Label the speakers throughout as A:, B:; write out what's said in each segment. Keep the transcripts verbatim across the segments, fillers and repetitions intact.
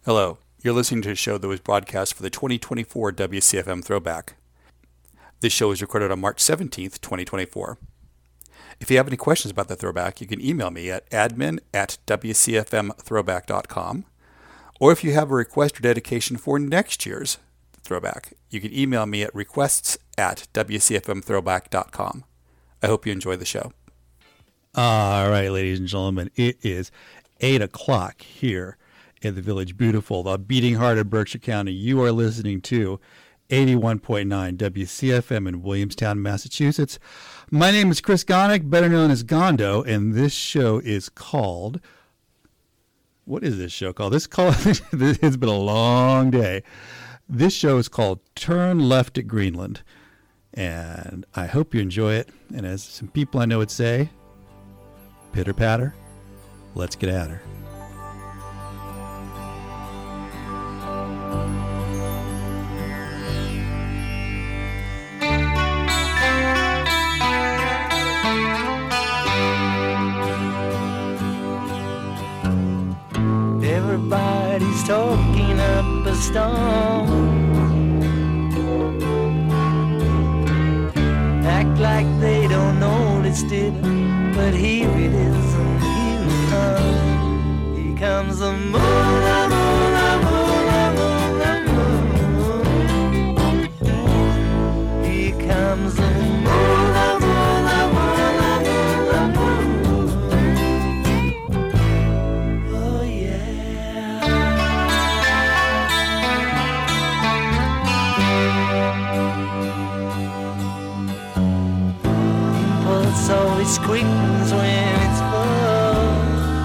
A: Hello, you're listening to a show that was broadcast for the twenty twenty-four W C F M Throwback. This show was recorded on March seventeenth, twenty twenty-four. If you have any questions about the throwback, you can email me at admin at w c f m throwback dot com. Or if you have a request or dedication for next year's throwback, you can email me at requests at w c f m throwback dot com. I hope you enjoy the show. All right, ladies and gentlemen, it is eight o'clock here in the Village Beautiful, the beating heart of Berkshire County. You are listening to eighty-one point nine W C F M in Williamstown, Massachusetts. My name is Chris Gonick, better known as Gondo, and this show is called... What is this show called? This call. It's been a long day. This show is called Turn Left at Greenland, and I hope you enjoy it. And as some people I know would say, pitter patter, let's get at her.
B: Everybody's talking up a storm. Act like they don't notice it, but here it is, and here it comes. Here comes the moon, the moon, the moon, the moon, the moon. Here comes the moon, the moon, the moon, the moon, the moon. Oh yeah. Pulse always quickens when it's full,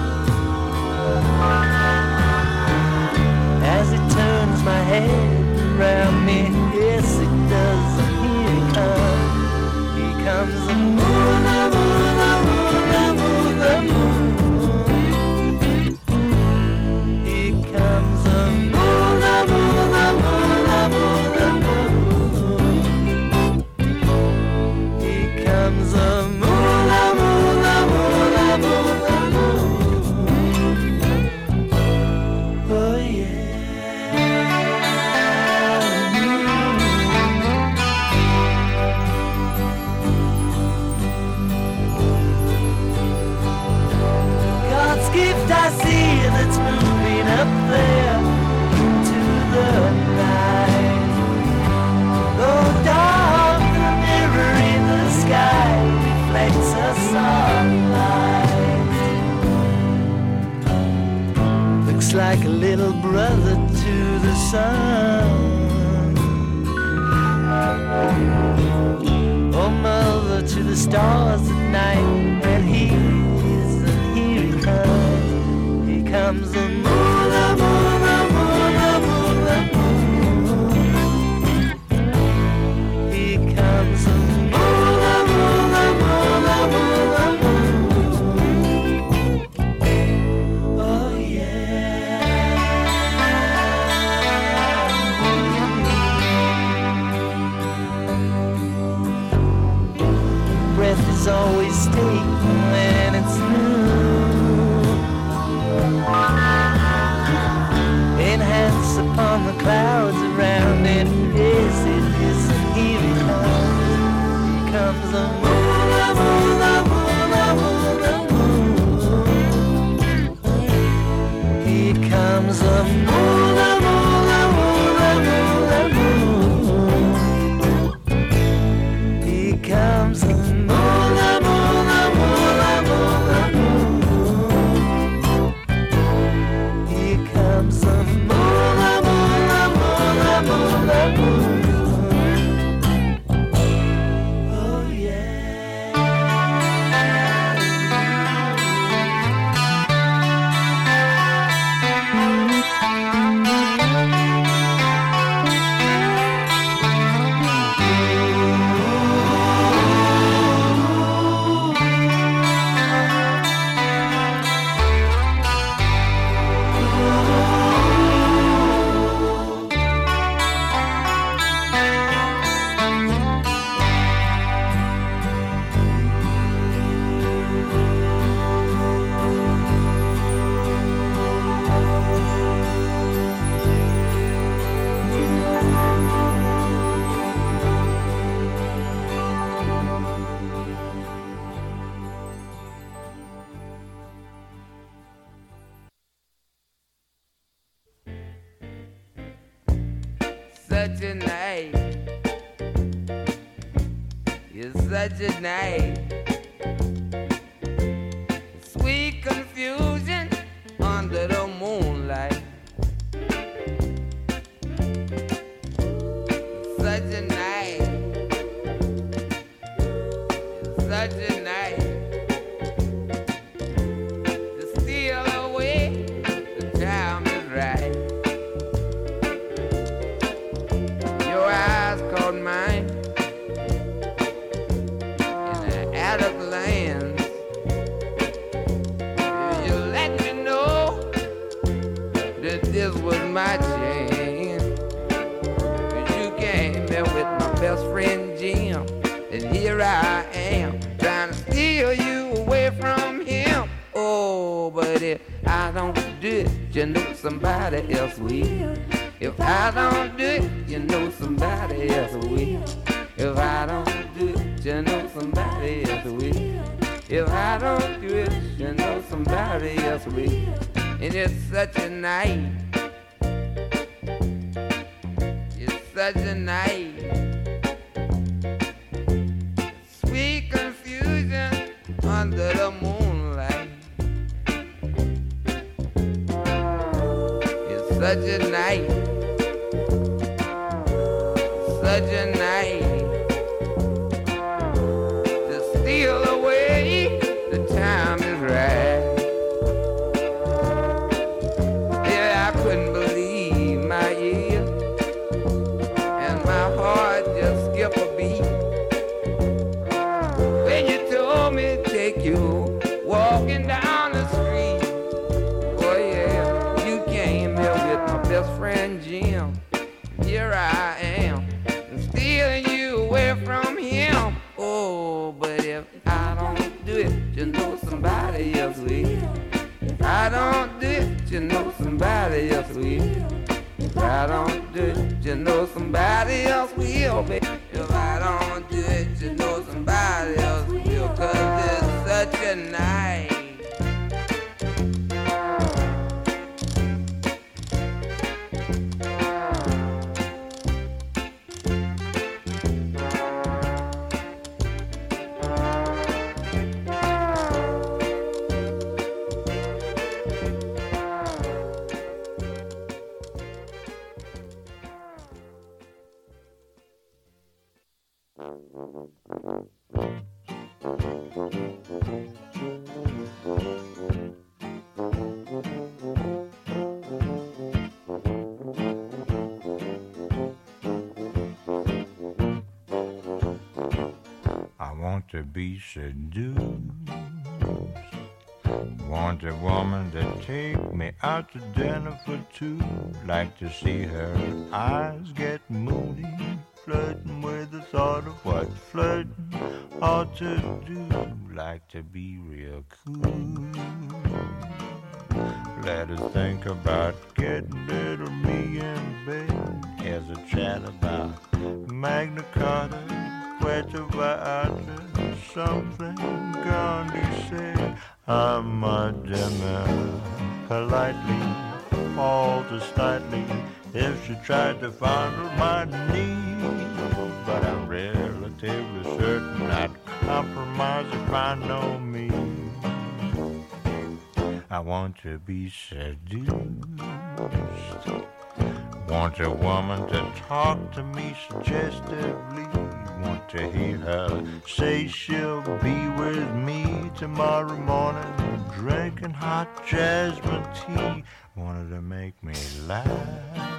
B: as it turns my head around me. Yes, it does. Here it comes. Here comes the moon, the moon, the moon, the moon, the moon. Here comes the moon, the moon, the moon, the moon, the moon. Here comes the moon, the moon, the moon, the moon, the moon. Oh yeah. God's gift I see that's moving up there into the night. Though dark, the mirror in the sky reflects a sunlight. Looks like a little brother to the sun, or mother to the stars at night. And here it is, and here it comes. Here comes the moon, the moon, the moon, the moon, the moon. Here comes the moon, the moon, the moon, the moon, the moon. Oh yeah. Breath is always taken when it's new. Enhance upon the clouds around it. Yes, it is, and here it comes. Here comes the moon, the moon, the moon, the moon, the moon. Here comes the moon, the moon, the moon, the moon, the moon. Here comes the moon, the moon, the moon, the moon, the moon. Here comes the moon, the moon, the moon, the moon, the moon. Oh yeah. such a night. It's such a night. Sweet confusion under the moonlight. Such a night. Such a night. To steal away, the time is right. Your eyes caught mine in the attic lands. You let me know that this was my chance. You came here with my best friend Jim, and here I am trying to steal you away from him. Oh, but if I don't do it, you know somebody else will. If I don't do it, you know somebody else will. If I don't do it, you know somebody else will. If I don't do it, you know somebody else will. And it's such a night. It's such a night. Sweet confusion under the moonlight. It's such a night. Such a night. To steal away, the time is right. Yeah, I couldn't believe my ears, and my heart just skipped a beat when you told me to take you walking down the street. Oh yeah, you came here with my best friend Jim. Here I am, stealing you away from him. Oh, but if I don't do it, you know somebody else will. If I don't do it, you know somebody else will. If I don't do it, you know somebody else will, baby. If I don't do it, you know somebody else will. 'Cause it's such a night.
C: I want to be seduced. Want a woman to take me out to dinner for two. Like to see her eyes get moody, flirting with the thought of what flirting ought to do. Like to be real cool. Let us think about getting little me in bed. Here's a chat about Magna Carta, Puerto Vallarta, something Gandhi said. I'm a dimmer, politely, falter slightly, if she tried to fondle my knees. But I'm relatively certain I'd compromise if I know me. I want to be seduced. Want a woman to talk to me suggestively. Want to hear her say she'll be with me tomorrow morning, drinking hot jasmine tea. Wanted to make me laugh,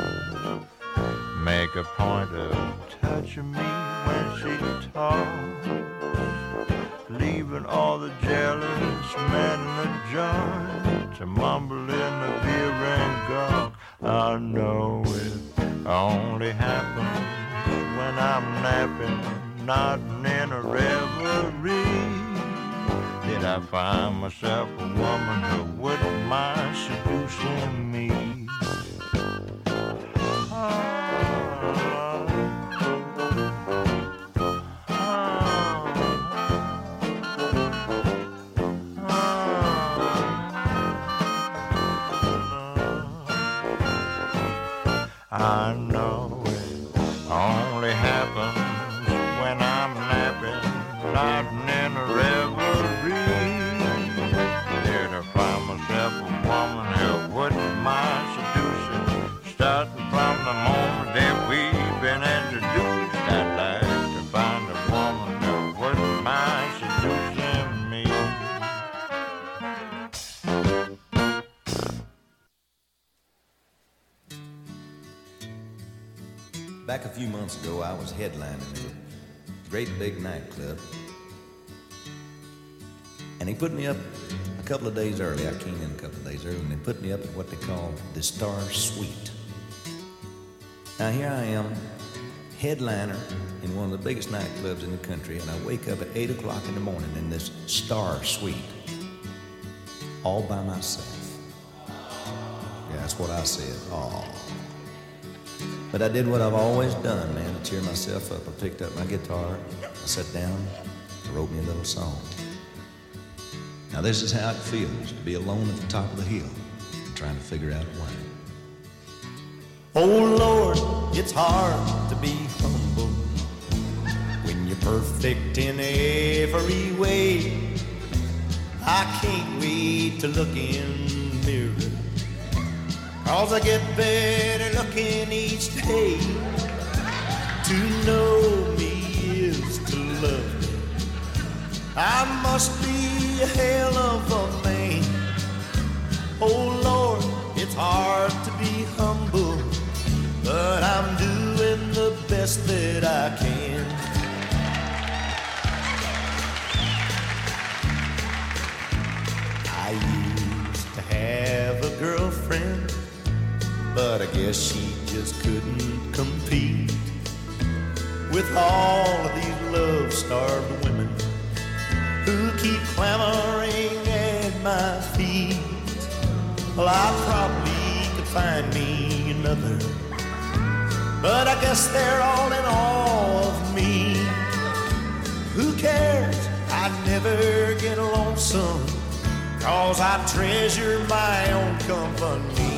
C: make a point of touching me when she talks, leaving all the jealous men in the joint to mumble in the beer and gawk. I know it only happens when I'm napping, nodding in a reverie. Did I find myself a woman who wouldn't mind seducing me? I know
D: Back a few months ago, I was headlining at a great big nightclub. And he put me up a couple of days early. I came in a couple of days early, and they put me up at what they call the Star Suite. Now here I am, headliner in one of the biggest nightclubs in the country, and I wake up at eight o'clock in the morning in this Star Suite, all by myself. Yeah, that's what I said, aw. But I did what I've always done, man, to cheer myself up. I picked up my guitar, I sat down, I wrote me a little song. Now this is how it feels to be alone at the top of the hill, trying to figure out a way.
B: Oh Lord, it's hard to be humble when you're perfect in every way. I can't wait to look in the mirror, 'cause I get better looking each day. To know me is to love me. I must be a hell of a man. Oh Lord, it's hard to be humble, but I'm doing the best that I can. I used to have a girlfriend, but I guess she just couldn't compete with all of these love-starved women who keep clamoring at my feet. Well, I probably could find me another, but I guess they're all in awe of me. Who cares? I never get lonesome, 'cause I treasure my own company.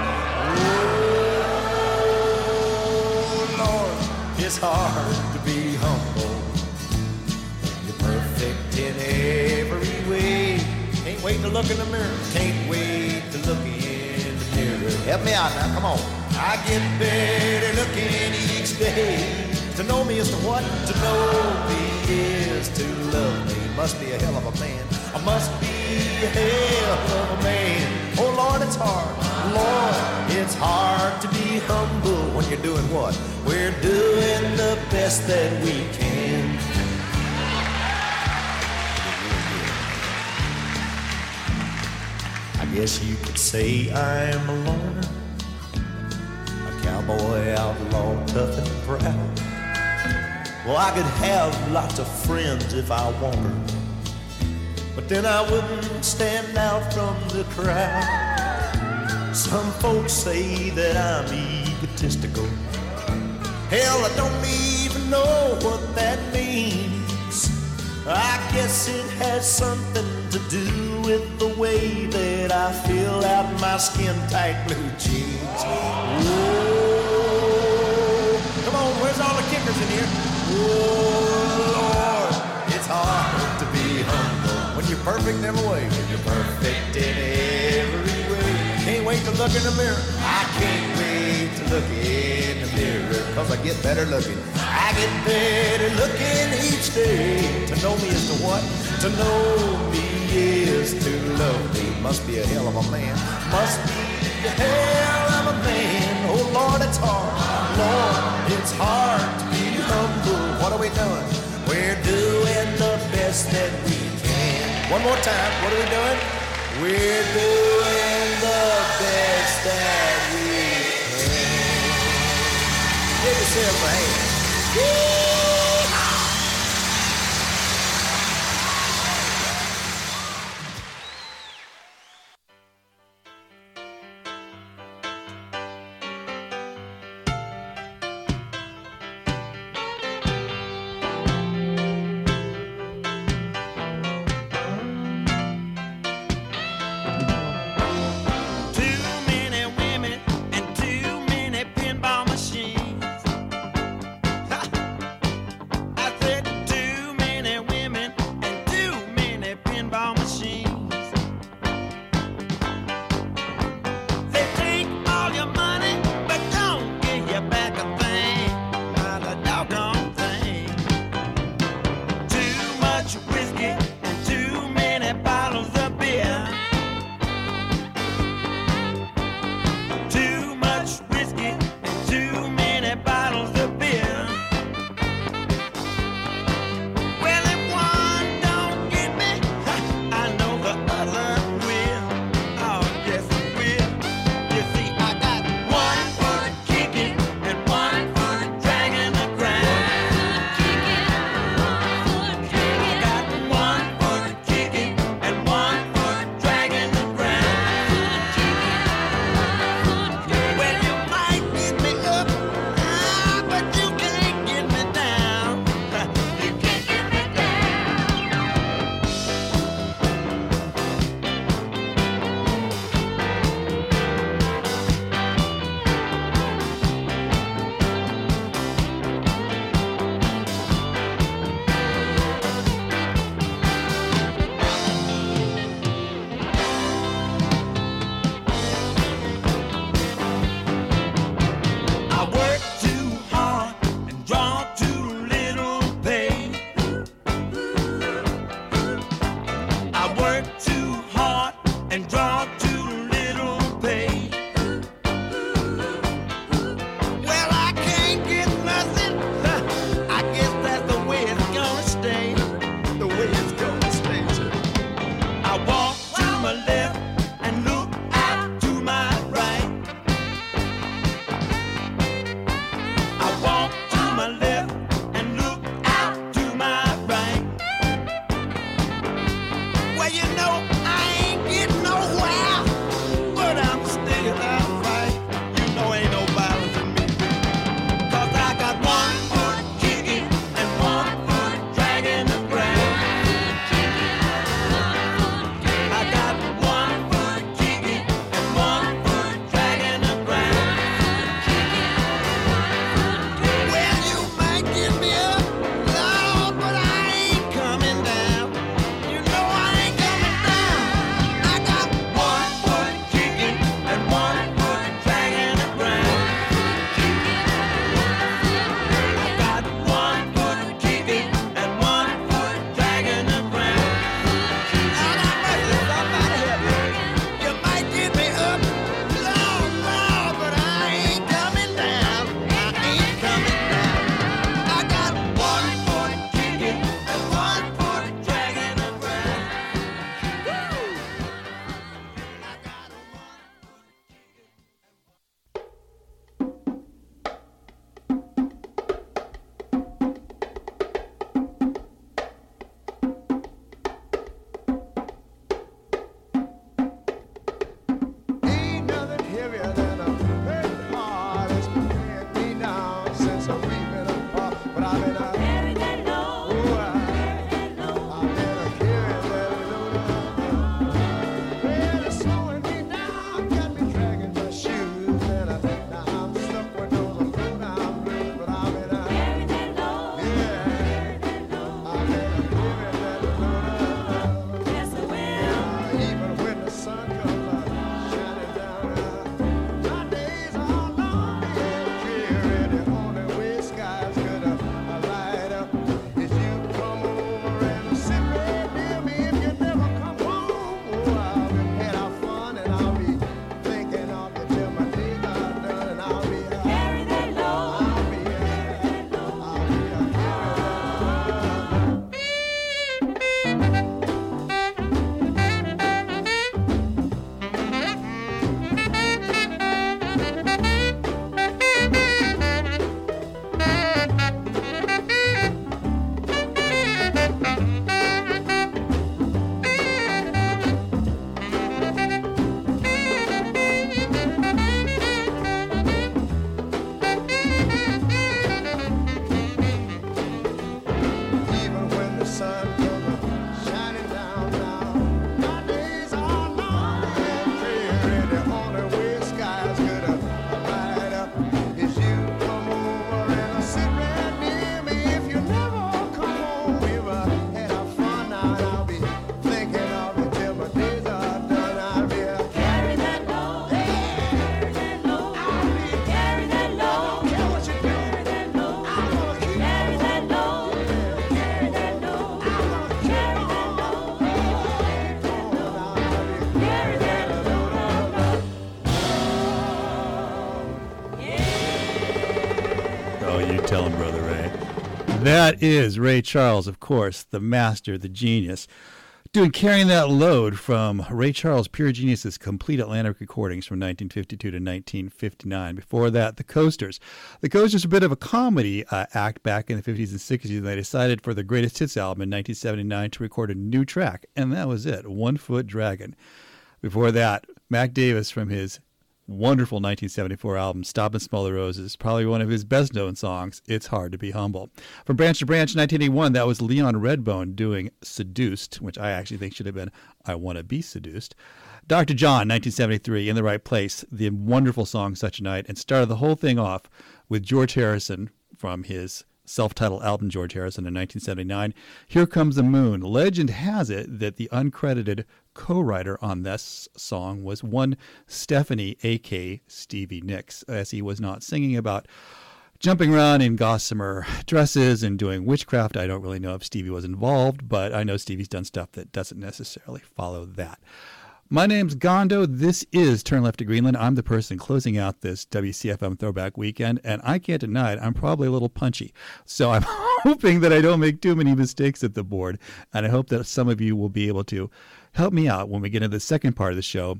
B: Oh, Lord, it's hard to be humble. You're perfect in every way. Can't wait to look in the mirror. Can't wait to look in the mirror. Help me out now, come on. I get better looking each day. To know me is to what? To know me is to love me. Must be a hell of a man. I must be a hell of a man. Oh Lord, it's hard. Lord, it's hard to be humble when you're doing what? We're doing the best that we can. I guess you could say I'm a loner, a cowboy outlaw, tough and proud. Well, I could have lots of friends if I wanted, but then I wouldn't stand out from the crowd. Some folks say that I'm egotistical. Hell, I don't even know what that means. I guess it has something to do with the way that I fill out my skin-tight blue jeans. Whoa. Come on, where's all the kickers in here? Oh, Lord, it's hard to be humble when you're perfect in every way. When you're perfect in every way. Can't wait to look in the mirror. I can't wait to look in the mirror, 'cause I get better looking. I get better looking each day. To know me is to what? To know me is to love me. Must be a hell of a man. Must be a hell of a man. Oh Lord, it's hard. Lord, it's hard to be humble. What are we doing? We're doing the best that we can. One more time. What are we doing? We're doing the best that we can. Give yourself a hand.
A: you tell him, Brother Ray. That is Ray Charles, of course, the master, the genius, doing Carrying That Load from Ray Charles, Pure Genius's complete Atlantic recordings from nineteen fifty-two to nineteen fifty-nine. Before that, The Coasters. The Coasters are a bit of a comedy uh, act back in the fifties and sixties, and they decided for their greatest hits album in nineteen seventy-nine to record a new track, and that was it, One Foot Dragon. Before that, Mac Davis from his wonderful nineteen seventy-four album, Stop and Smell the Roses, probably one of his best-known songs, It's Hard to Be Humble. From Branch to Branch, nineteen eighty-one, that was Leon Redbone doing Seduced, which I actually think should have been I Want to Be Seduced. Doctor John, nineteen seventy-three, In the Right Place, the wonderful song Such a Night, and started the whole thing off with George Harrison from his self-titled album, George Harrison, in nineteen seventy-nine, Here Comes the Moon. Legend has it that the uncredited co-writer on this song was one Stephanie, a k a. Stevie Nicks, as he was not singing about jumping around in gossamer dresses and doing witchcraft. I don't really know if Stevie was involved, but I know Stevie's done stuff that doesn't necessarily follow that. My name's Gondo. This is Turn Left to Greenland. I'm the person closing out this W C F M Throwback Weekend, and I can't deny it, I'm probably a little punchy. So I'm hoping that I don't make too many mistakes at the board, and I hope that some of you will be able to help me out when we get into the second part of the show,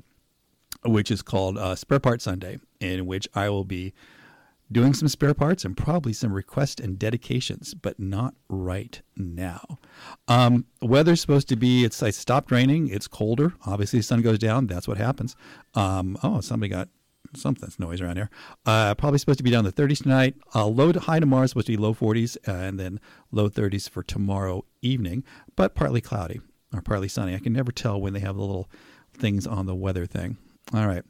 A: which is called uh, Spare Part Sunday, in which I will be doing some spare parts and probably some requests and dedications, but not right now. Um, weather's supposed to be, it's, it stopped raining. It's colder. Obviously, the sun goes down. That's what happens. Um, oh, somebody got something's noise around here. Uh, probably supposed to be down in the thirties tonight. Uh, low to high tomorrow is supposed to be low forties, uh, and then low thirties for tomorrow evening, but partly cloudy or partly sunny. I can never tell when they have the little things on the weather thing. All right.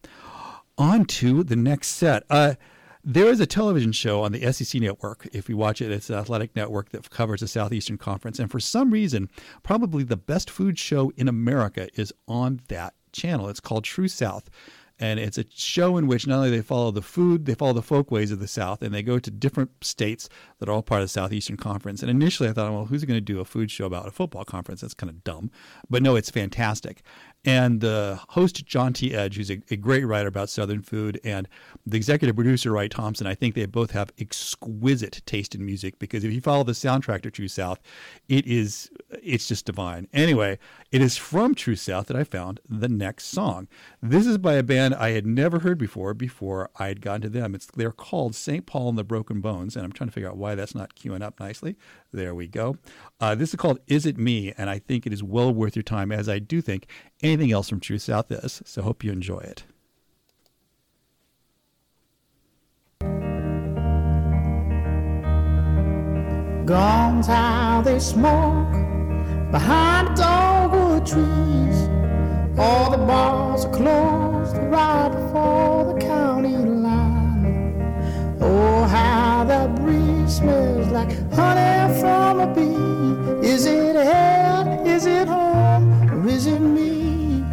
A: On to the next set. Uh, There is a television show on the S E C network. If you watch it, it's an athletic network that covers the Southeastern Conference. And for some reason, probably the best food show in America is on that channel. It's called True South. And it's a show in which not only they follow the food, they follow the folkways of the South, and they go to different states that are all part of the Southeastern Conference. And initially I thought, well, who's going to do a food show about a football conference? That's kind of dumb. But no, it's fantastic. And the host, John T. Edge, who's a, a great writer about Southern food, and the executive producer, Wright Thompson, I think they both have exquisite taste in music, because if you follow the soundtrack to True South, it is, it's just divine. Anyway, it is from True South that I found the next song. This is by a band I had never heard before, before I had gotten to them. It's They're called Saint Paul and the Broken Bones, and I'm trying to figure out why that's not queuing up nicely. There we go. Uh, this is called Is It Me, and I think it is well worth your time, as I do think anything else from True South is. So hope you enjoy it.
E: Guns how they smoke behind the dogwood trees. All the bars are closed right before the county line. Oh, how that breeze smells like honey from a bee. Is it hell? Is it home? Or is it me?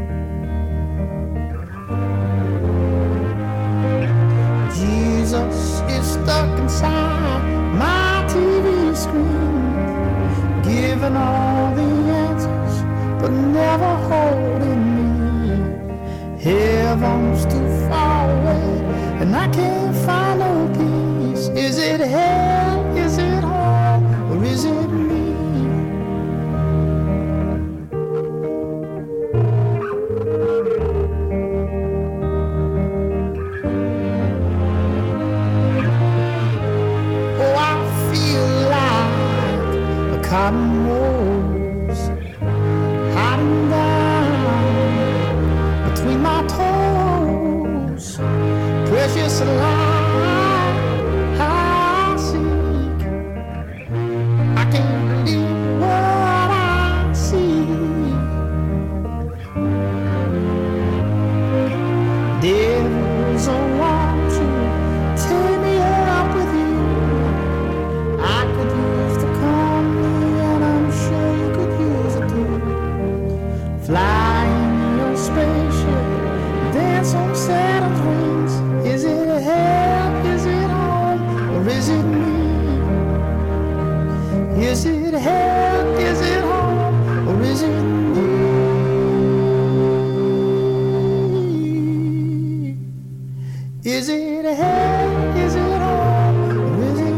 E: Jesus is stuck inside my T V screen, giving all the answers, but never holding me. Heaven's too far away, and I can't find no peace. Is it hell? Is it home? Or is it me? Oh, I feel like a cotton rose hiding down between my toes. Precious light I seek. I can't believe what I see. Devils want to take me up with you. I could use the company, and I'm sure you could use it too. Fly in your spaceship, dance on Saturn's rings. Is it hell? Is it home? Or is it me? Is it hell? Is it home? Or is it me? Is it hell? Is it home? Or is it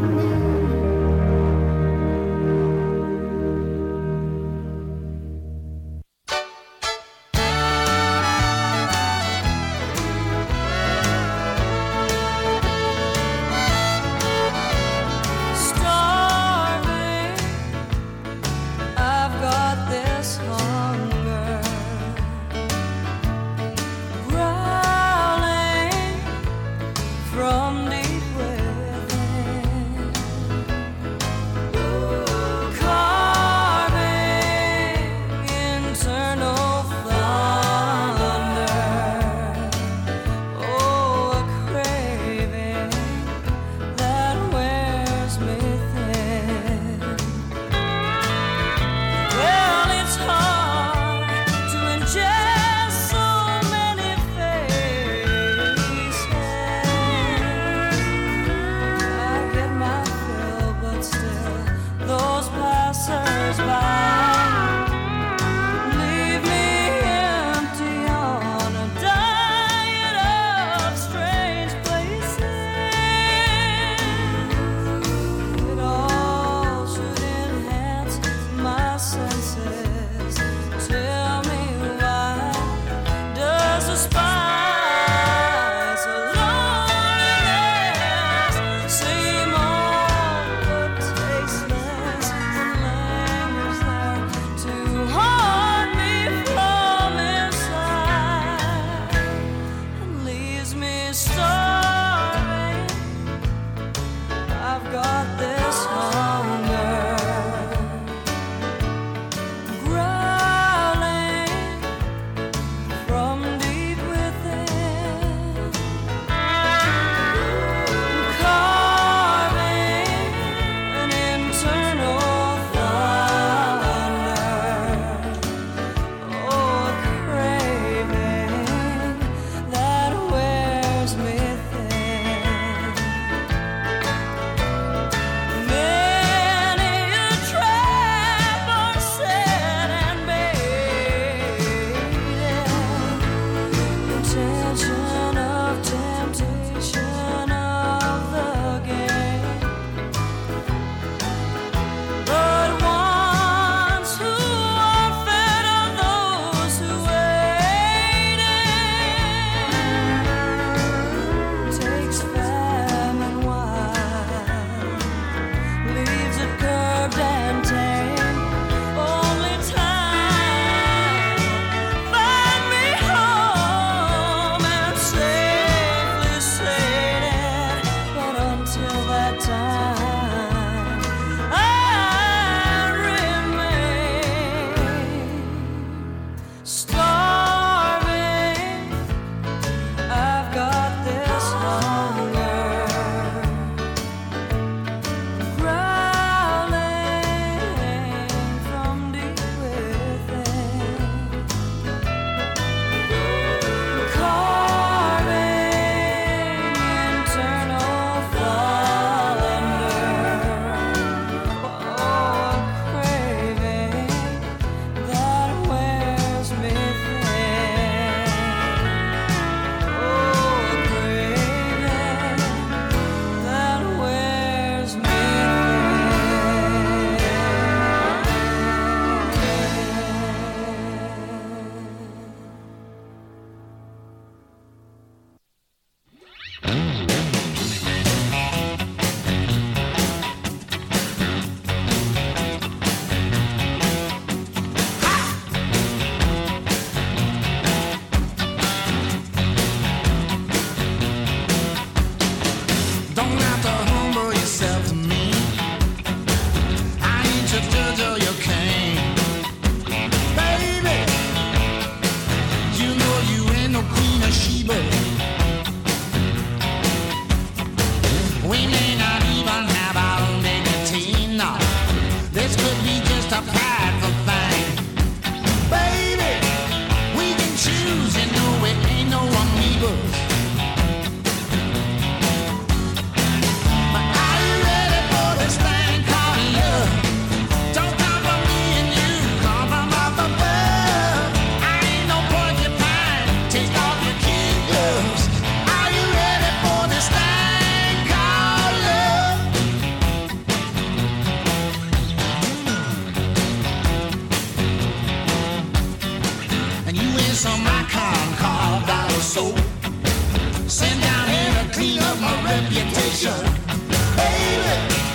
E: situation. Baby,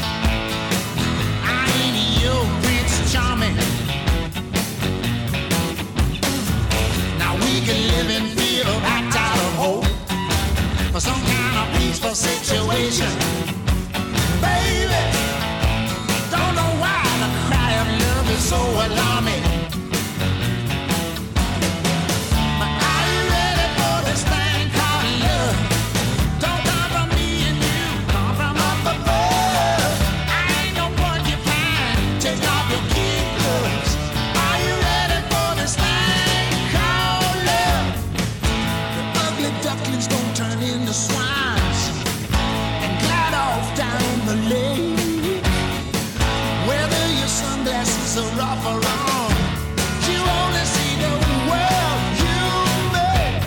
E: I ain't your Prince Charming. Now we can live and feel, act out of hope for some kind of peaceful situation. Baby, don't know why the cry of love is so alarming. But are you ready for this thing called love? Don't come from me and you, come from up above. I ain't no porcupine, take off your kid gloves. Are you ready for this thing called love? The ugly ducklings don't turn into swines and glide off down the lake. Whether your sunglasses are off or on, you only see the world you made.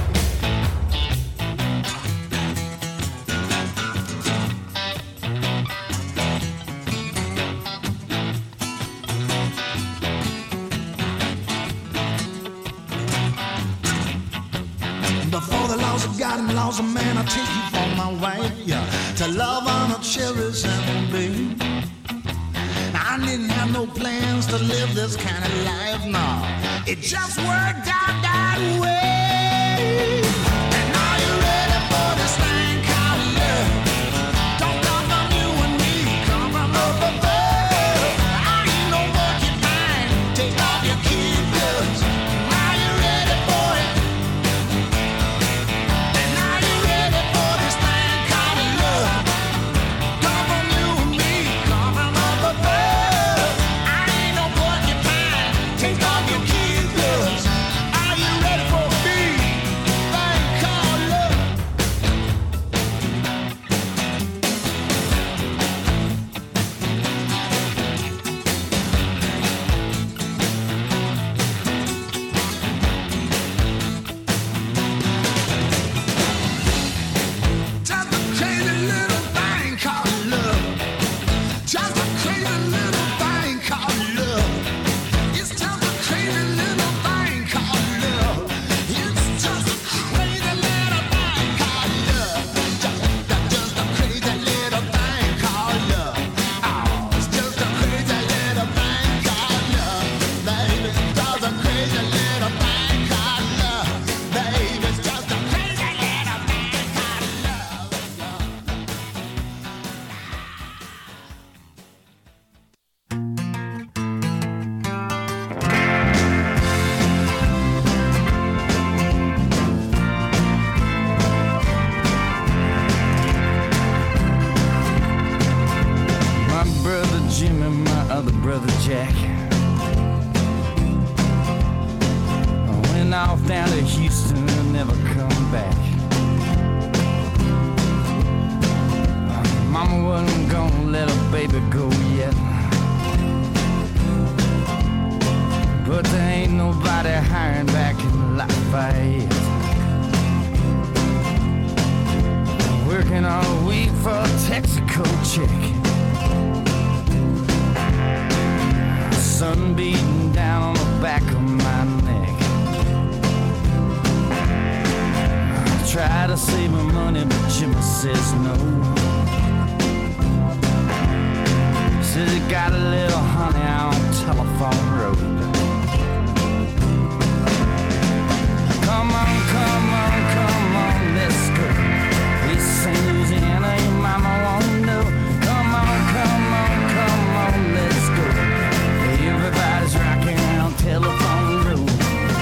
E: Before the laws of God and the laws of man, I'll take you for my wife, yeah. To love, honor, cherish, and obey. I didn't have no plans to live this kind of life, no. It just worked out that way. And are you ready for this thing called love? Don't come from you and me, come from up above. I ain't no porcupine, take off your kid gloves. Are you ready for it? And are you ready for this thing called love? Come from you and me, come from up above. I ain't no porcupine, take off your kid gloves. Are you ready for me? Thing called love. Just a crazy little thing called love. Just a crazy little thing called love. It's just a crazy little thing called love. It's just a crazy little thing called love. Just, just a crazy little thing called love. Oh, it's just a crazy little thing called love, baby. Just a crazy little thing called love, baby. It's just a crazy little thing called love.
F: My brother Jim and my other brother Jack went off down to Houston and never come back. Mama wasn't gonna let her baby go yet, but there ain't nobody hiring back in Lafayette. Working all week for a Texaco check, sun beating down on the back of my neck. I try to save my money, but Jimmy says no. Says he got a little honey on Telephone Road. Come on, come on, come on, let's go. This ain't Louisiana, your mama won't know. Come on, come on, come on, let's go. Everybody's rocking on Telephone Road.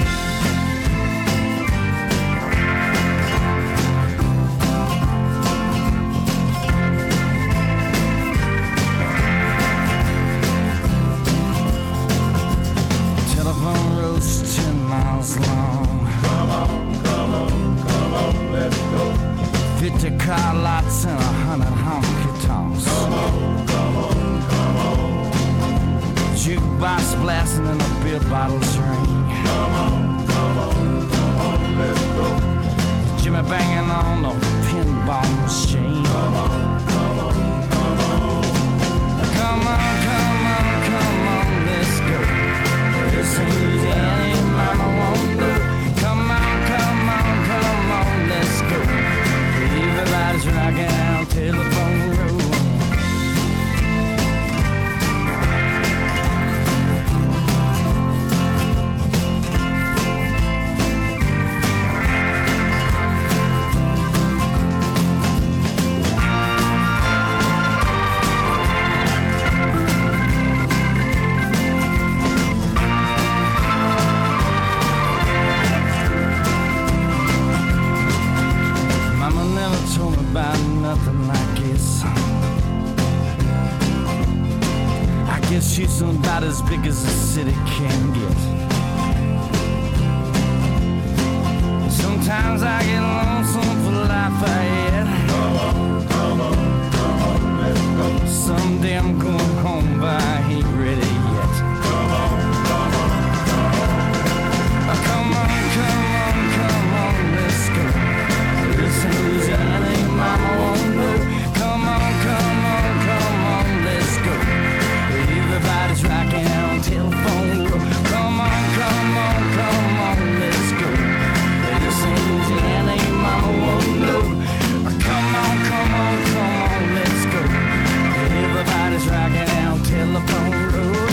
F: Telephone Road's ten miles long.
C: Come on, come on, come on, let's go.
F: Fifty car lots and a hundred honky tonks.
C: Come on, come on, come on.
F: Jukebox blasting and the beer bottles ring.
C: Come on, come on, come on, let's go.
F: Jimmy banging on the pinball machine.
C: Come on, come on, come on.
F: Come on, come on, come on, let's go. This ain't Louisiana, your mama won't know. Come on, come on, come on, let's go. Everybody's rocking out Telephone about nothing, I guess. I guess Houston's about as big as the city can get. Sometimes I get lonesome for life I had. Come on, come on, come on, let's go. Someday I'm going home, but I ain't ready yet. Come on, come on, come on. Oh, come on, come on, come on, let's go. Listen, Louisiana, your mama won't know. Come on, come on, come on, let's go. Everybody's rocking on telephone road. Come on, come on, come on, let's go. Listen, Louisiana, your mama won't know. Come on, come on, come on, let's go. Everybody's rocking on telephone road.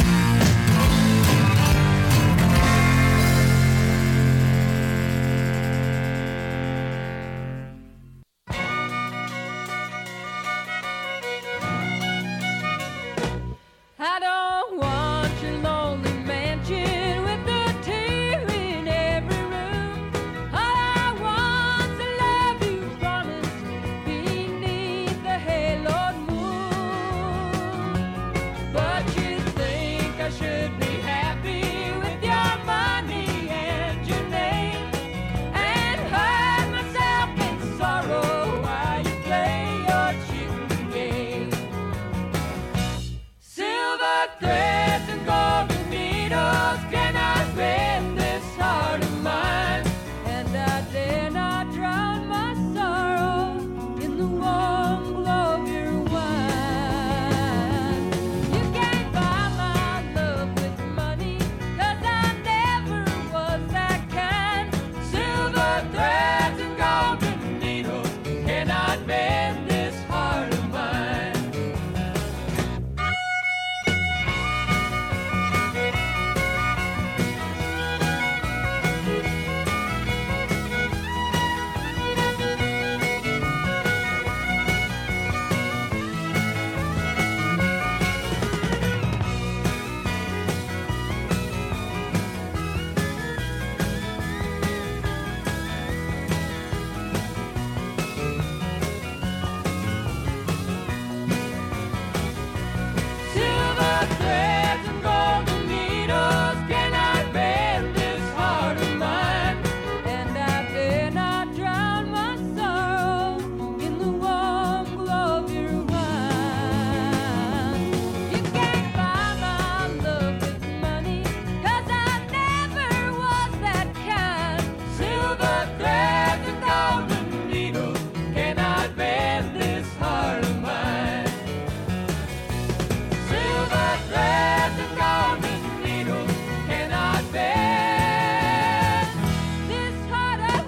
G: I don't want your lonely mansion with a tear in every room. All I want's the love you promised beneath the haloed moon. But you think I should be happy with your money and your name, and hide myself in sorrow while you play your chicken game. Silver threads and golden needles cannot bend this heart of mine, and I dare not drown my sorrow in the warm glow of your wine. You can't buy my love with money, 'cause I never was that kind. Silver threads and golden needles cannot bend this heart of mine. Silver threads and golden needles cannot bend this heart of mine, and I dare not drown my sorrow in the warm glow of your wine. You can't buy my love with money, 'cause I never was that kind. Silver threads and golden needles cannot bend this heart of mine. Silver threads and golden needles cannot bend this heart of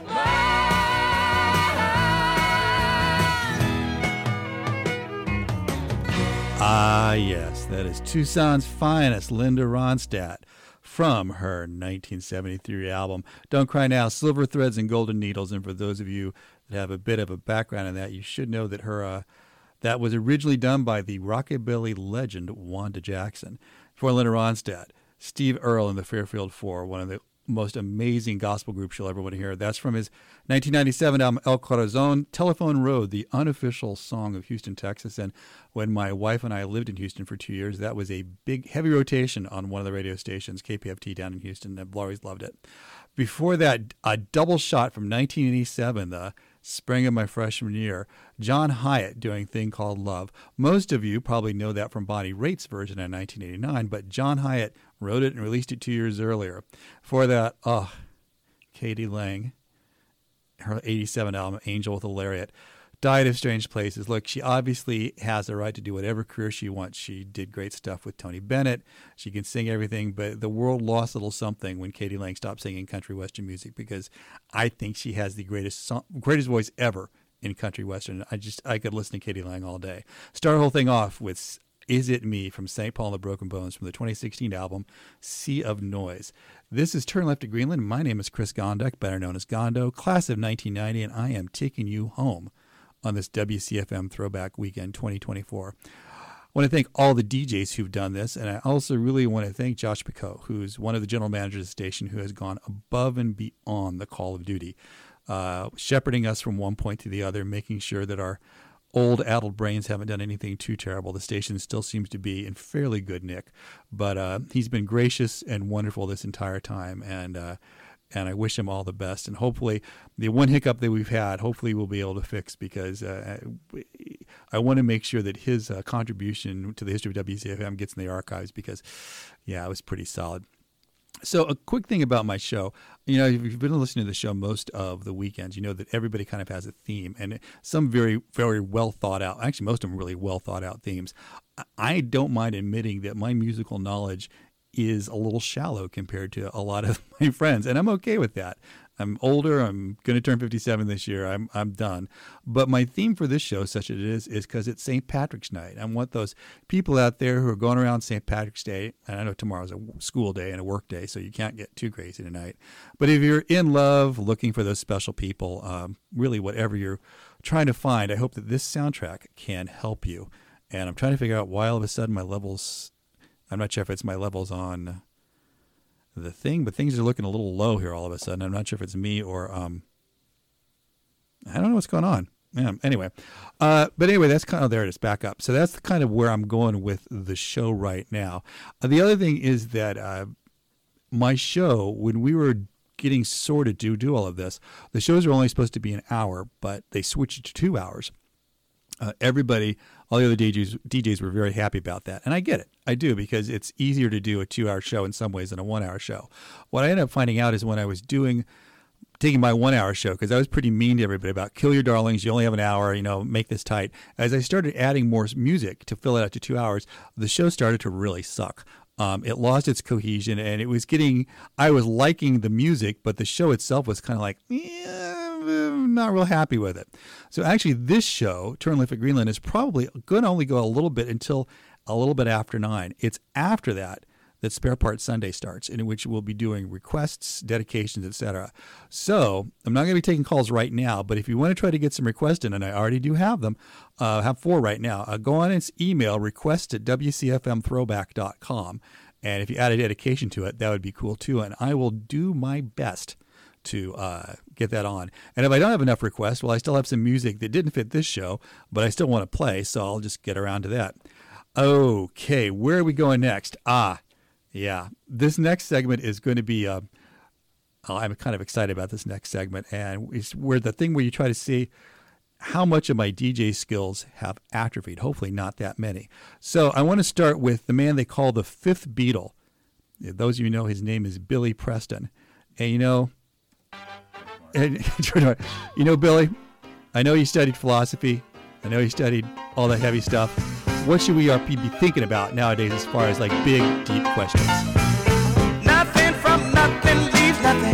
G: mine.
A: Ah, yes, that is Tucson's finest, Linda Ronstadt, from her nineteen seventy-three album, Don't Cry Now, Silver Threads and Golden Needles. And for those of you that have a bit of a background in that, you should know that her uh, that was originally done by the rockabilly legend Wanda Jackson. For Linda Ronstadt, Steve Earle and the Fairfield Four, one of the most amazing gospel groups you'll ever want to hear. That's from his nineteen ninety-seven album El Corazon, Telephone Road, the unofficial song of Houston, Texas. And when my wife and I lived in Houston for two years, that was a big, heavy rotation on one of the radio stations, K P F T down in Houston. I've always loved it. Before that, a double shot from nineteen eighty-seven, the spring of my freshman year, John Hyatt doing Thing Called Love. Most of you probably know that from Bonnie Raitt's version in nineteen eighty-nine, but John Hyatt wrote it and released it two years earlier. For that, oh, Katie Lang, her eighty-seven album, Angel with a Lariat, died of strange places. Look, she obviously has the right to do whatever career she wants. She did great stuff with Tony Bennett. She can sing everything, but the world lost a little something when Katie Lang stopped singing country western music, because I think she has the greatest song, greatest voice ever in country western. I just I could listen to Katie Lang all day. Start the whole thing off with Is It Me from Saint Paul and the Broken Bones from the twenty sixteen album Sea of Noise. This is Turn Left to Greenland. My name is Chris Gondek, better known as Gondo, class of nineteen ninety, and I am taking you home on this W C F M Throwback Weekend twenty twenty-four. I want to thank all the D Js who've done this, and I also really want to thank Josh Picot, who's one of the general managers of the station who has gone above and beyond the call of duty. uh, shepherding us from one point to the other, making sure that our old addled brains haven't done anything too terrible. The station still seems to be in fairly good nick, but uh, he's been gracious and wonderful this entire time, and uh, and I wish him all the best. And hopefully, the one hiccup that we've had, hopefully we'll be able to fix, because uh, I want to make sure that his uh, contribution to the history of W C F M gets in the archives, because, yeah, it was pretty solid. So a quick thing about my show, you know, if you've been listening to the show most of the weekends, you know that everybody kind of has a theme, and some very, very well thought out, actually most of them really well thought out themes. I don't mind admitting that my musical knowledge is a little shallow compared to a lot of my friends, and I'm okay with that. I'm older. I'm going to turn fifty-seven this year. I'm I'm done. But my theme for this show, such as it is, is because it's Saint Patrick's Night. I want those people out there who are going around Saint Patrick's Day, and I know tomorrow's a school day and a work day, so you can't get too crazy tonight. But if you're in love, looking for those special people, um, really whatever you're trying to find, I hope that this soundtrack can help you. And I'm trying to figure out why all of a sudden my levels, I'm not sure if it's my levels on the thing, but things are looking a little low here all of a sudden. I'm not sure if it's me or um I don't know what's going on. Yeah, anyway, uh, but anyway, that's kind of, there it is, back up. So that's the kind of where I'm going with the show right now. Uh, the other thing is that uh, my show, when we were getting sorted to do all of this, the shows are only supposed to be an hour, but they switched it to two hours. Uh, everybody, all the other D Js, D Js were very happy about that. And I get it. I do, because it's easier to do a two-hour show in some ways than a one-hour show. What I ended up finding out is when I was doing, taking my one-hour show, because I was pretty mean to everybody about kill your darlings, you only have an hour, you know, make this tight. As I started adding more music to fill it out to two hours, the show started to really suck. Um, it lost its cohesion, and it was getting, I was liking the music, but the show itself was kind of like, yeah, I'm not real happy with it. So actually this show, Turn Left at Greenland, is probably going to only go a little bit until a little bit after nine. It's after that that Spare Parts Sunday starts, in which we'll be doing requests, dedications, et cetera. So I'm not going to be taking calls right now, but if you want to try to get some requests in, and I already do have them, uh, have four right now, uh, go on and email request at w c f m throwback dot com. And if you add a dedication to it, that would be cool too. And I will do my best to uh, get that on. And if I don't have enough requests, well, I still have some music that didn't fit this show, but I still want to play, so I'll just get around to that. Okay, where are we going next? Ah, yeah. This next segment is going to be, uh, oh, I'm kind of excited about this next segment, and it's where the thing where you try to see how much of my D J skills have atrophied. Hopefully not that many. So I want to start with the man they call the Fifth Beatle. Those of you who know, his name is Billy Preston. And you know, and, you know, Billy, I know you studied philosophy. I know you studied all that heavy stuff. What should we be thinking about nowadays as far as like big, deep questions?
B: Nothing from nothing leaves nothing.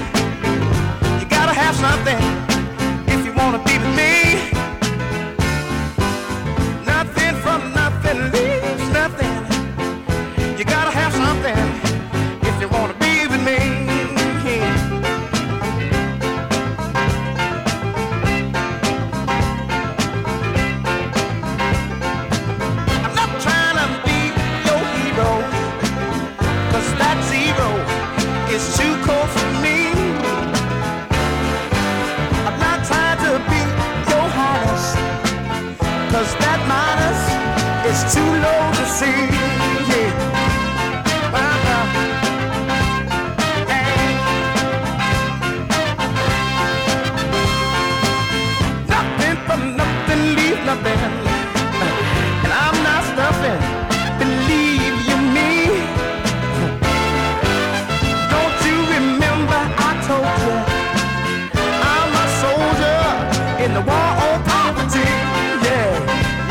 B: You gotta have something if you wanna be with me. Nothing from nothing leaves nothing. You gotta have something if you wanna be with me. It's too cold for me. I'm not trying to be your highness, cause that minus is too low to see. Yeah. Uh-uh. Hey. Nothing from nothing leaves nothing, and I'm not stuffing, believe you me. I'm a soldier in the war on poverty, yeah.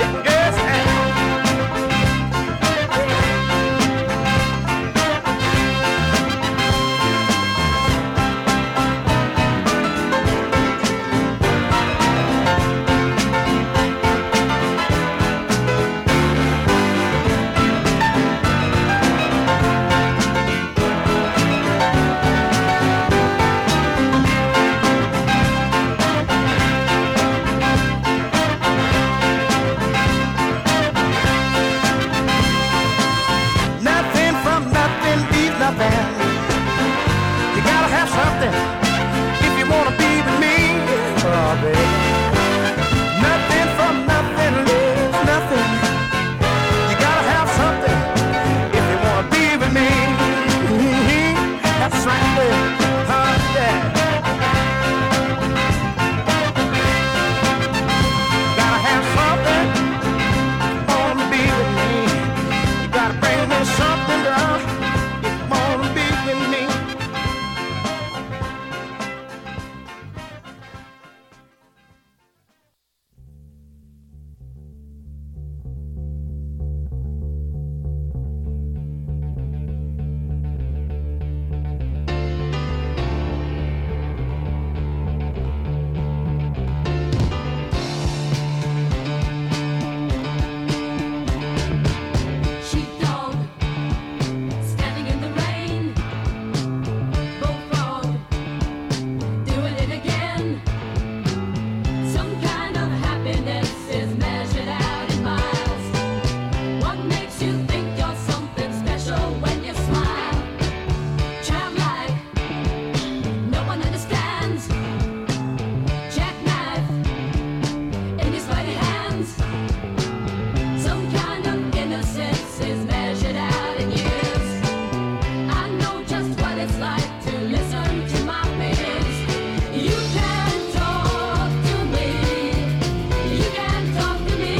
G: hands. Some kind of innocence is measured out in years. I know just what it's like to listen to my fears. You can talk to me. You can talk to me.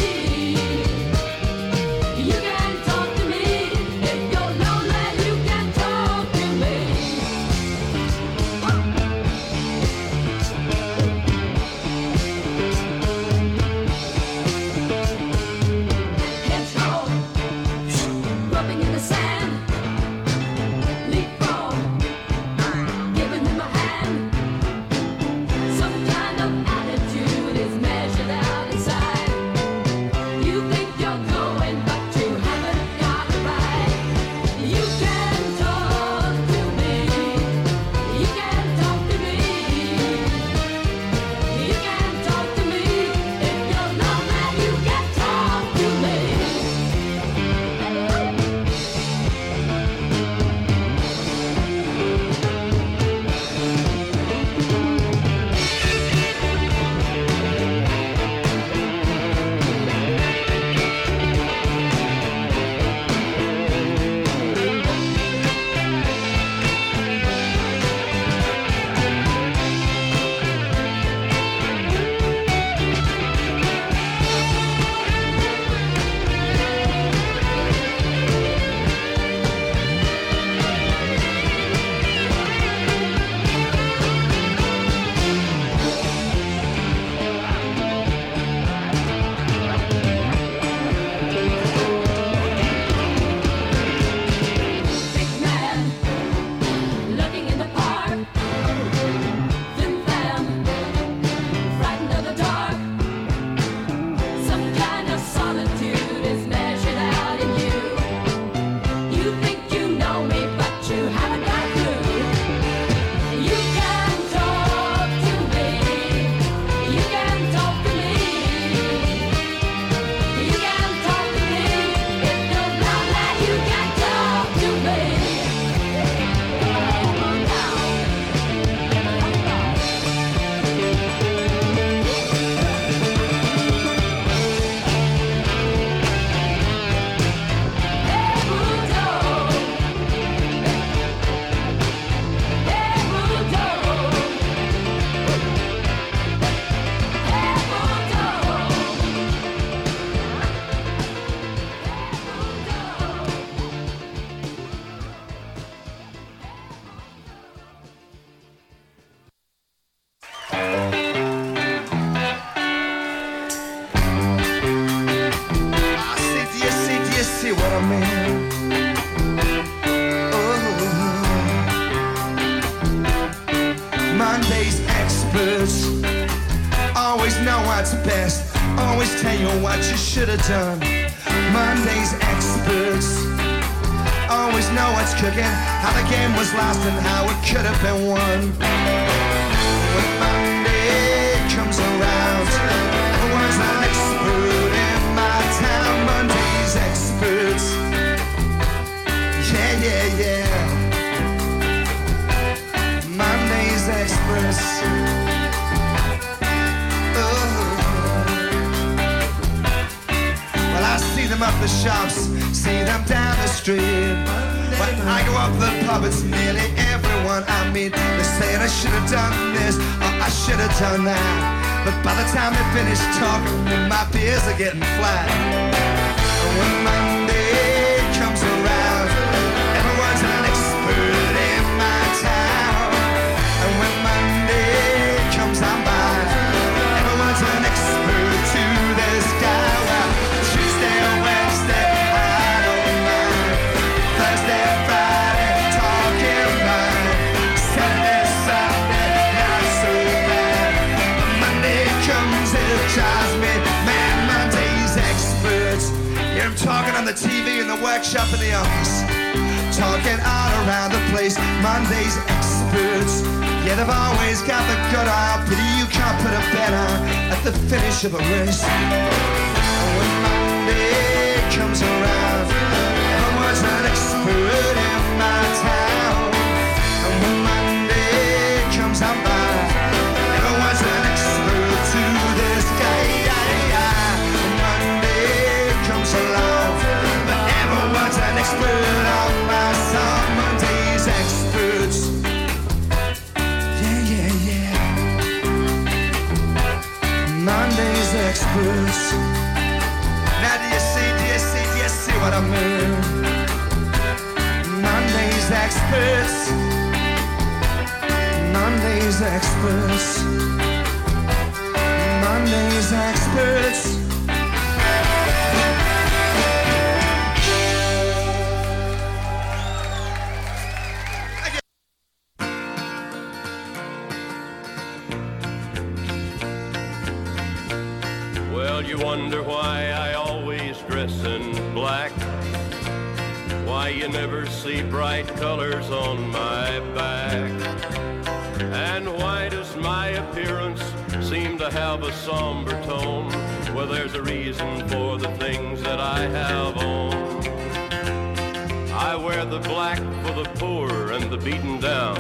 G: You can talk to me. If you're lonely, you can talk to me. Hedgehog, rubbing in the sand. Leapfrog, giving him a hand. Some kind of attitude is measured out inside. You think you're going, but you haven't got it right. You can talk to me. You can talk to me. You can talk to me. If you're lonely, you can talk to me. Big man, looking in the park. Thin fam, frightened of the dark. Some kind of solitude is measured out in you. You think you know me, but you haven't got a clue. You can talk to me. You can talk to me. You can talk to me. If you're lonely, you can talk to me. Come on now. Hey, Bulldog. Hey, Bulldog. Hey, Bulldog.
H: I see, do you see, do you see what I mean? Oh, Monday's experts always know what's best, always tell you what you should have done. Monday's experts always know what's cooking, how the game was lost and how it could have been won. When Monday comes around, everyone's an expert in my town. Monday's experts, yeah, yeah, yeah. Monday's experts. Oh. Well, I see them up the shops, see them down the street. When I go up the pub, it's nearly everyone I meet. They're saying I should have done this, or I should have done that. But by the time they finish talking, my beers are getting flat. And when Monday comes around, everyone's an expert in my town. And when Monday comes on by, everyone's an expert to this guy. Well, Tuesday or Wednesday, I don't mind. Thursday, Friday, talking mine. Saturday, Sunday, not so bad. But Monday comes, it drives me mad. Monday's experts. Yeah, I'm talking on the T V in the workshop in the office. Talking all around the place. Monday's experts. Yeah, they've always got the good eye, but you can't put a bet on at the finish of a race. And when Monday comes around, everyone's an expert in my town. And when Monday comes on by, everyone's an expert to this guy. Yeah, yeah. you see, do you see, do you see what I mean? Monday's experts, Monday's experts, Monday's experts.
I: Well, you wonder why I always dress in black, why you never see bright colors on my back, and why does my appearance seem to have a somber tone? Well, there's a reason for the things that I have on. I wear the black for the poor and the beaten down,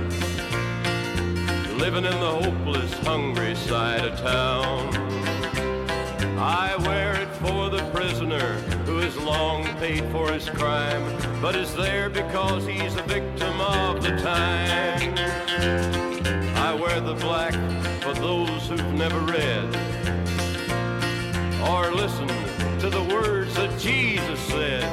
I: living in the hopeless, hungry side of town. I wear it for the prisoner who has long paid for his crime, but is there because he's a victim of the time. I wear the black for those who've never read or listened to the words that Jesus said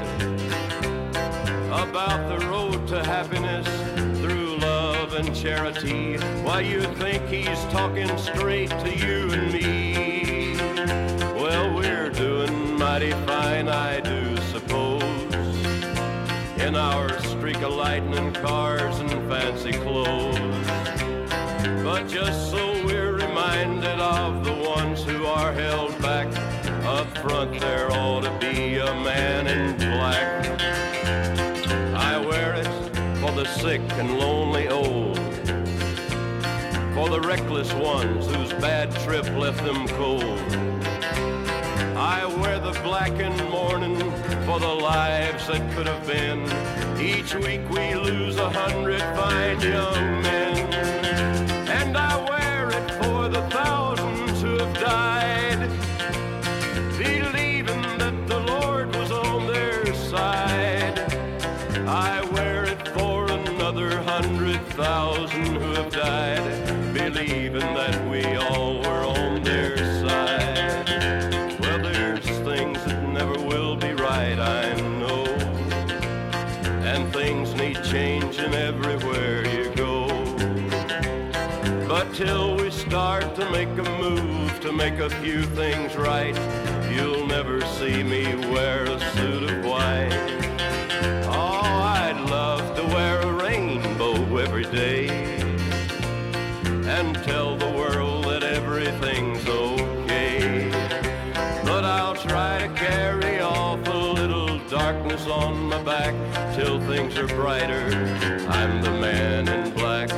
I: about the road to happiness through love and charity. Why, you think he's talking straight to you and me? Well, we're doing mighty fine, I do suppose, in our streak of lightning cars and fancy clothes. But just so we're reminded of the ones who are held back, up front there ought to be a man in black. I wear it for the sick and lonely old, for the reckless ones whose bad trip left them cold. I wear the black in mourning for the lives that could have been. Each week we lose a hundred fine young men. And I wear it for the thousands who have died, believing that the Lord was on their side. I wear it for another hundred thousand who have died, believing that we all were on their side. Things that never will be right, I know, and things need changing everywhere you go. But till we start to make a move to make a few things right, you'll never see me wear a suit of white. Oh, I'd love to wear a rainbow every day and tell the world that everything's okay. But I'll try to carry off a little darkness on my back till things are brighter. I'm the man in black.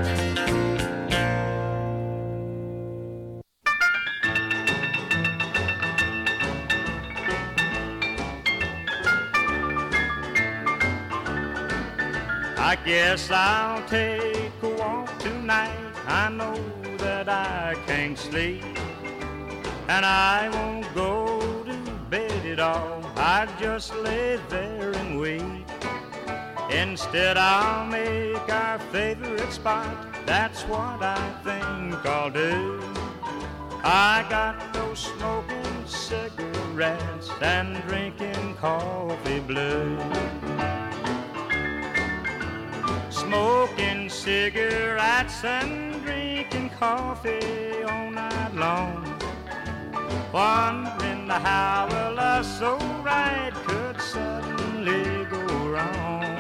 C: I guess I'll take a walk tonight. I know that I can't sleep, and I won't go to bed at all. I just lay there and wait. Instead I'll make our favorite spot. That's what I think I'll do. I got those smoking cigarettes and drinking coffee blue. Smoking cigarettes and drinking coffee all night long, wondering how a love so right could suddenly go wrong.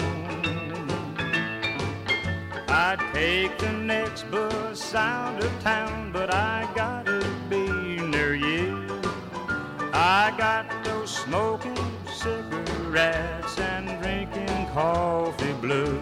C: I'd take the next bus out of town, but I gotta be near you. I got those smoking cigarettes and drinking coffee blue.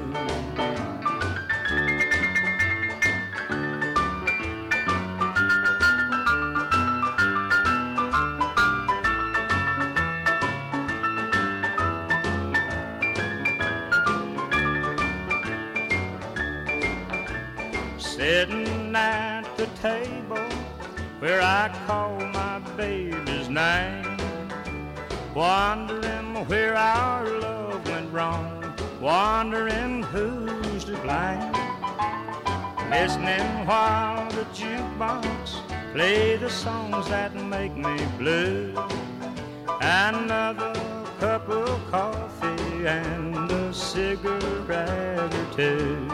C: Sitting at the table where I call my baby's name, wondering where our love went wrong, wondering who's to blame. Listening while the jukebox play the songs that make me blue, and too.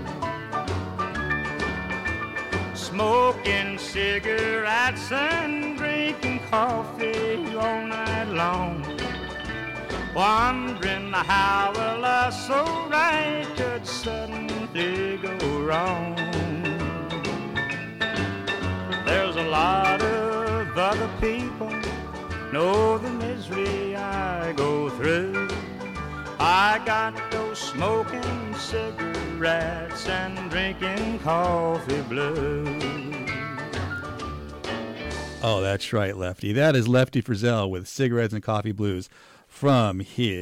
C: Smoking cigarettes and drinking coffee all night long, wondering how a love so right could suddenly go wrong. There's a lot of other people know the misery I go through. I got those smoking cigarettes and drinking coffee blues.
A: Oh, that's right, Lefty. That is Lefty Frizzell with Cigarettes and Coffee Blues from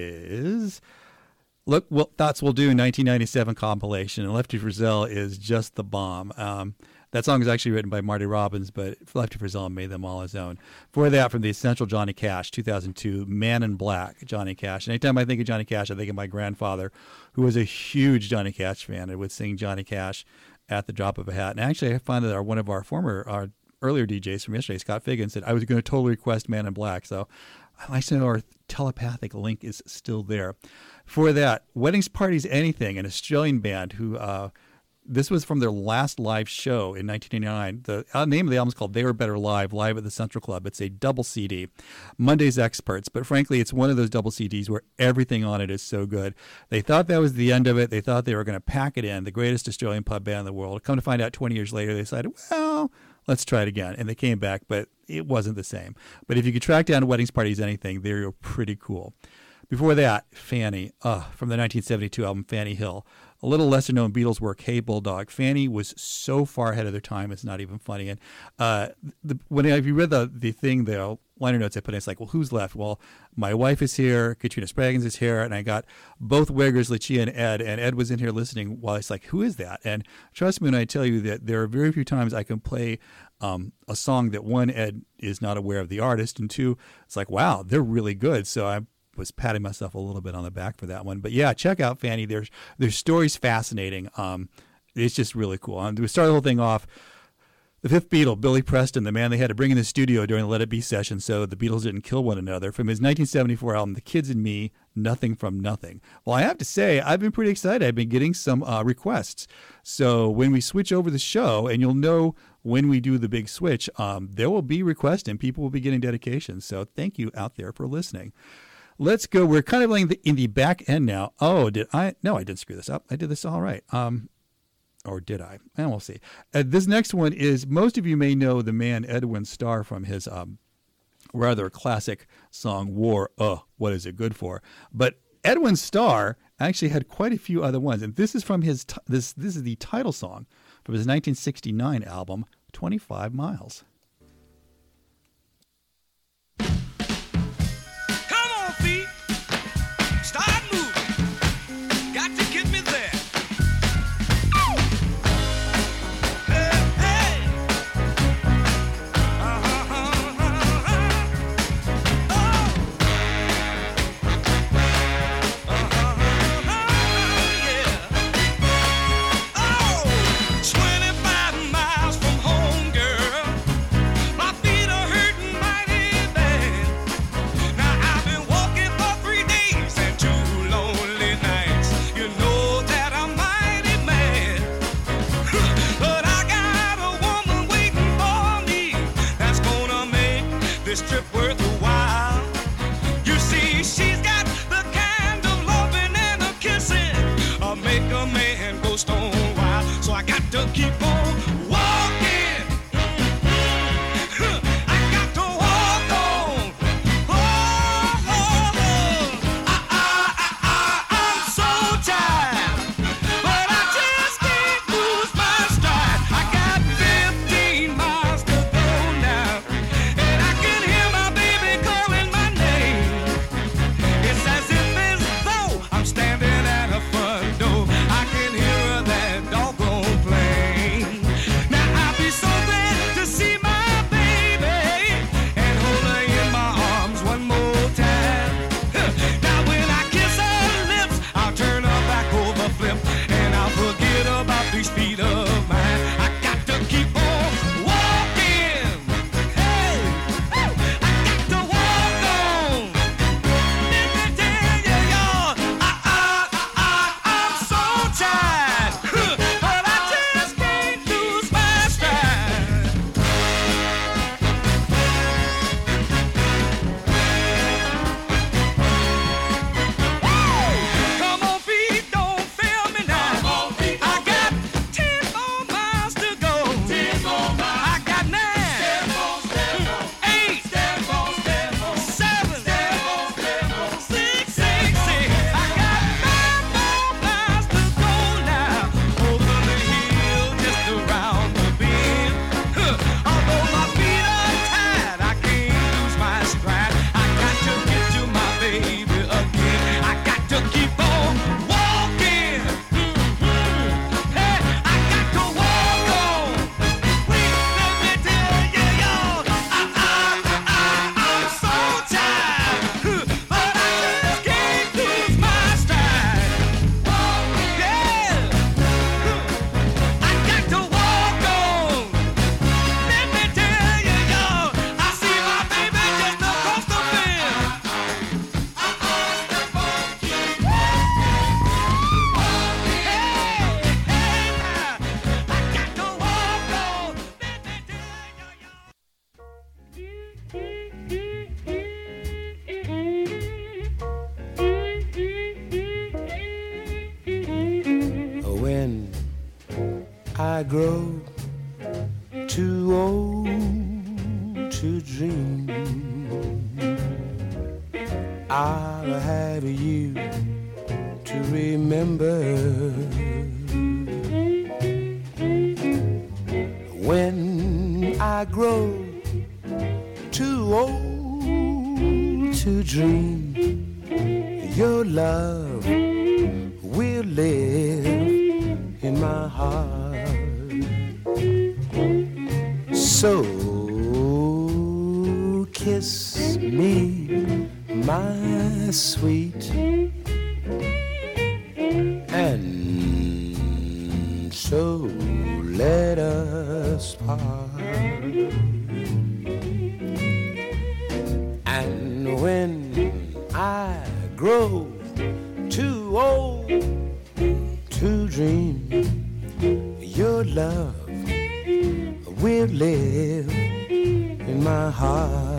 A: his Look What Thoughts Will Do nineteen ninety-seven compilation. And Lefty Frizzell is just the bomb. Um, that song is actually written by Marty Robbins, but Lefty Frizzell made them all his own. For that, from the Essential Johnny Cash, two thousand two, Man in Black, Johnny Cash. And anytime I think of Johnny Cash, I think of my grandfather, who was a huge Johnny Cash fan and would sing Johnny Cash at the drop of a hat. And actually, I found that our, one of our former, our earlier D Js from yesterday, Scott Figgin, said I was going to totally request Man in Black. So I like to know our telepathic link is still there. For that, Weddings, Parties, Anything, an Australian band who, uh, this was from their last live show in nineteen eighty-nine. The uh, name of the album is called They Were Better Live, live at the Central Club. It's a double C D, Monday's Experts. But frankly, it's one of those double C Ds where everything on it is so good. They thought that was the end of it. They thought they were going to pack it in, the greatest Australian pub band in the world. Come to find out twenty years later, they decided, well, let's try it again. And they came back, but it wasn't the same. But if you could track down Weddings, Parties, Anything, they're pretty cool. Before that, Fanny, uh, from the nineteen seventy-two album Fanny Hill. A little lesser known Beatles work, Hey Bulldog. Fanny was so far ahead of their time, it's not even funny. And uh, the, when if you read the the thing, the liner notes I put in, it's like, well, who's left? Well, my wife is here, Katrina Spraggins is here, and I got both Wiggers, Lucia and Ed. And Ed was in here listening while it's like, who is that? And trust me when I tell you that there are very few times I can play um, a song that, one, Ed is not aware of the artist, and two, it's like, wow, they're really good. So I'm was patting myself a little bit on the back for that one. But yeah, check out Fanny. Their, their story's fascinating. Um, it's just really cool. And to start the whole thing off, the fifth Beatle, Billy Preston, the man they had to bring in the studio during the Let It Be session so the Beatles didn't kill one another, from his nineteen seventy-four album, The Kids and Me, Nothing from Nothing. Well, I have to say, I've been pretty excited. I've been getting some uh, requests. So when we switch over the show, and you'll know when we do the big switch, um, there will be requests and people will be getting dedications. So thank you out there for listening. Let's go. We're kind of in the, in the back end now. Oh, did I? No, I didn't screw this up. I did this all right. Um, or did I? And we'll see. Uh, this next one is, most of you may know the man Edwin Starr from his um, rather classic song, War, Uh, What Is It Good For? But Edwin Starr actually had quite a few other ones. And this is from his, t- this, this is the title song from his nineteen sixty-nine album, twenty-five miles.
J: twenty-five miles from home, girl.
B: I grow too old to dream, I'll have you to remember. When I grow too old to dream, your love will live in my heart. So kiss me, my sweet, and so let us part. And when I grow too old to dream, your love will live in my heart.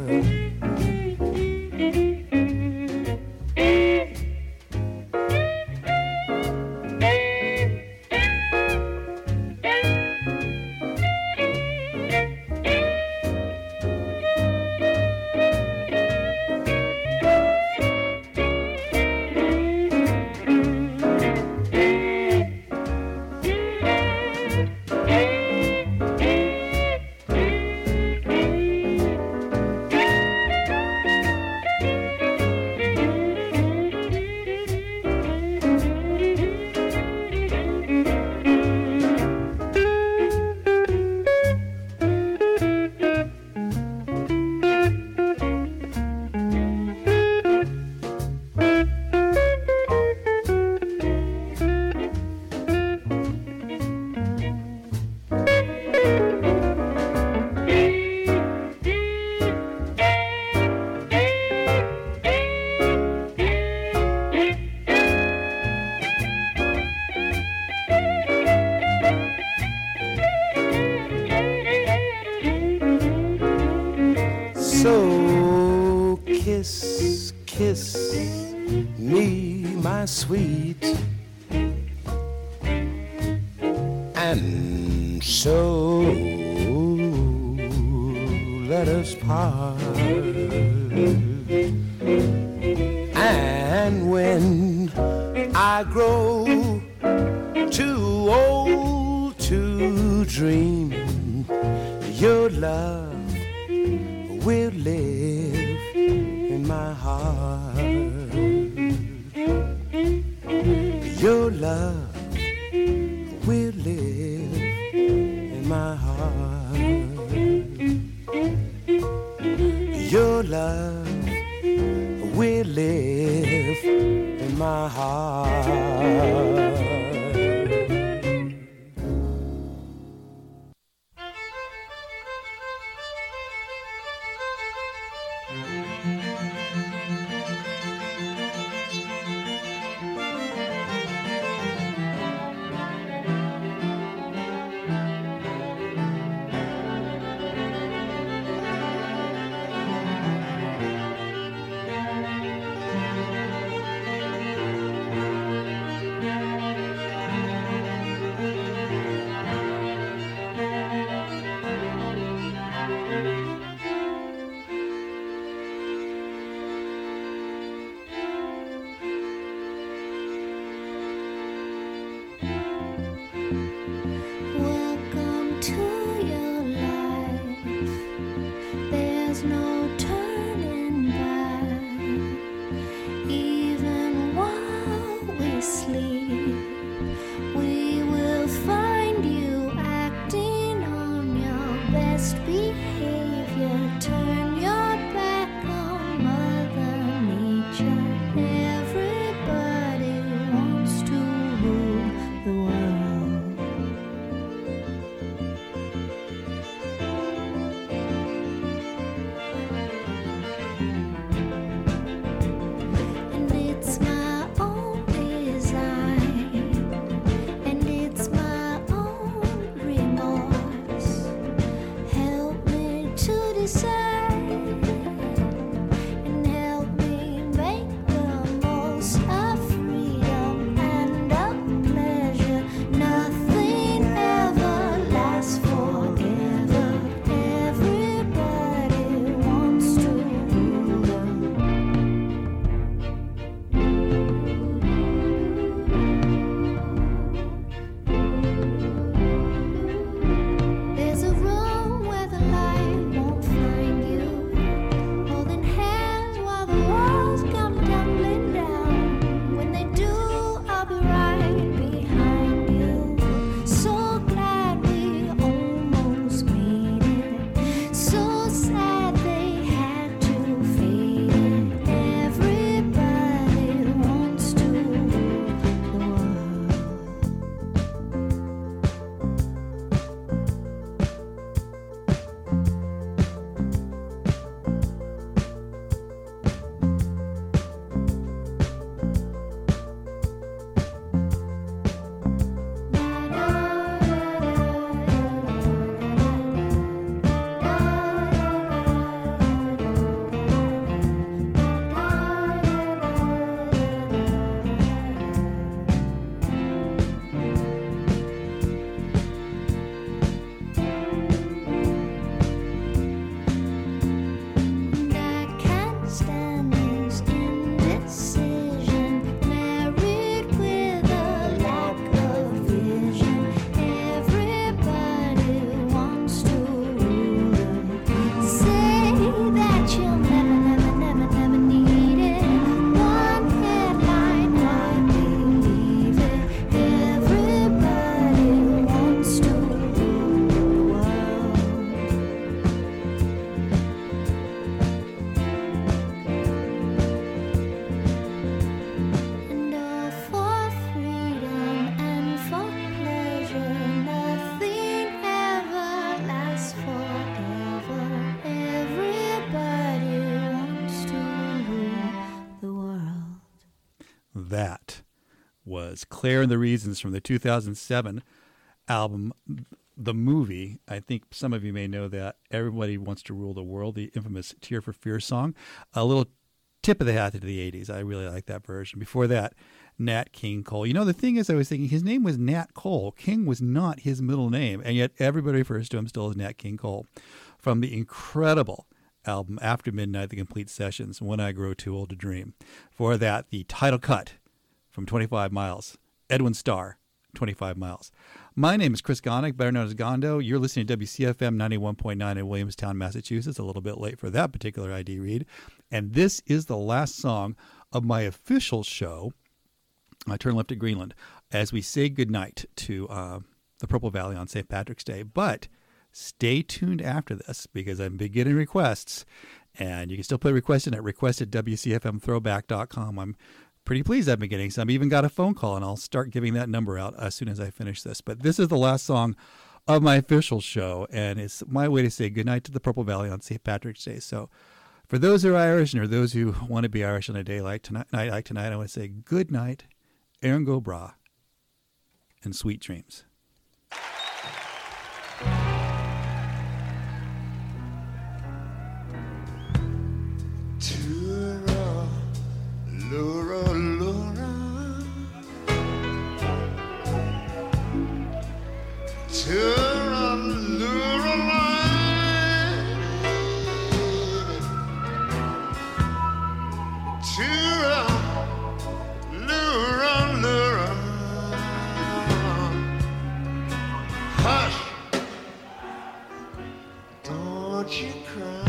B: So kiss, kiss me, my sweet, and so let us part. And when I grow too old to dream, your love will live in my heart. Your love will live in my heart. Your love will live in my heart.
A: that was Claire and the Reasons from the two thousand seven album, The Movie. I think some of you may know that. Everybody Wants to Rule the World, the infamous Tear for Fears song. A little tip of the hat to the eighties. I really like that version. Before that, Nat King Cole. You know, the thing is, I was thinking his name was Nat Cole. King was not his middle name, and yet everybody refers to him still as Nat King Cole. From the incredible album After Midnight, The Complete Sessions, When I Grow Too Old to Dream. For that, the title cut from twenty-five miles, Edwin Starr, twenty-five miles. My name is Chris Gonick, better known as Gondo. You're listening to W C F M ninety-one point nine in Williamstown, Massachusetts. A little bit late for that particular I D read. And this is the last song of my official show, I Turn Left at Greenland, as we say goodnight to uh, the Purple Valley on Saint Patrick's Day. But stay tuned after this, because I'm beginning requests, and you can still put requests in at request at W C F M throwback dot com. I'm pretty pleased I've been getting some. I've even got a phone call, and I'll start giving that number out as soon as I finish this. But this is the last song of my official show, and it's my way to say goodnight to the Purple Valley on Saint Patrick's Day. So for those who are Irish, and for those who want to be Irish on a day like tonight, night like tonight, I want to say good night, Erin go bra, and sweet dreams.
H: Tura, Lura, Lura. Tura, Lura, Tura, Lura, Lura. Hush, don't you cry.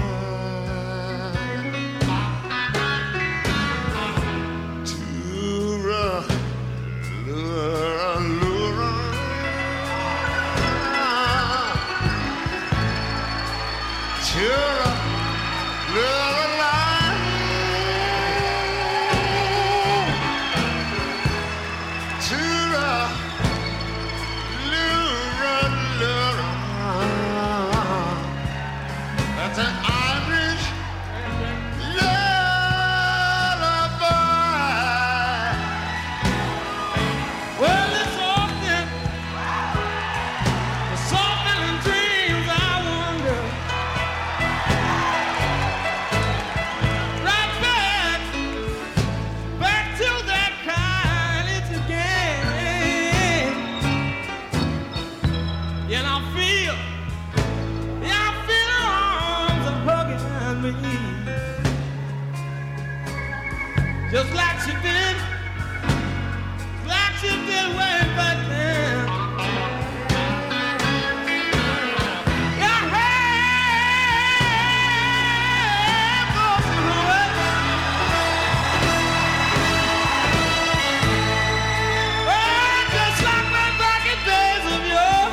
F: Just like she did, like she did way back then. Your hair goes away. Oh, just like my back in days of yore,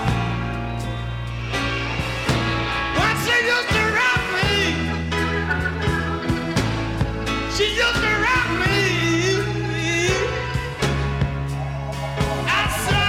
F: when she used to rock me. She used to rock me. I said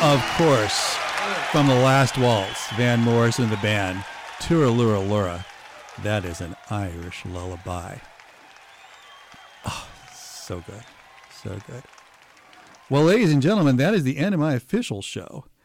A: Of course, from The Last Waltz, Van Morrison and the band, Turalura Lura. That is an Irish lullaby. Oh, so good. So good. Well, ladies and gentlemen, that is the end of my official show.